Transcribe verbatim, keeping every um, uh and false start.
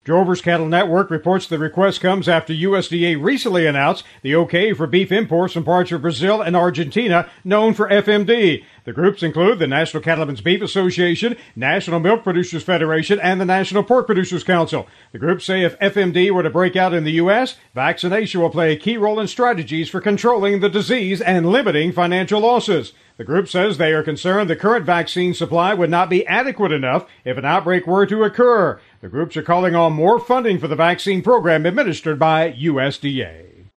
Drovers Cattle Network reports the request comes after U S D A recently announced the okay for beef imports from parts of Brazil and Argentina known for F M D. The groups include the National Cattlemen's Beef Association, National Milk Producers Federation, and the National Pork Producers Council. The groups say if F M D were to break out in the U S, vaccination will play a key role in strategies for controlling the disease and limiting financial losses. The group says they are concerned the current vaccine supply would not be adequate enough if an outbreak were to occur. The groups are calling on more funding for the vaccine program administered by U S D A.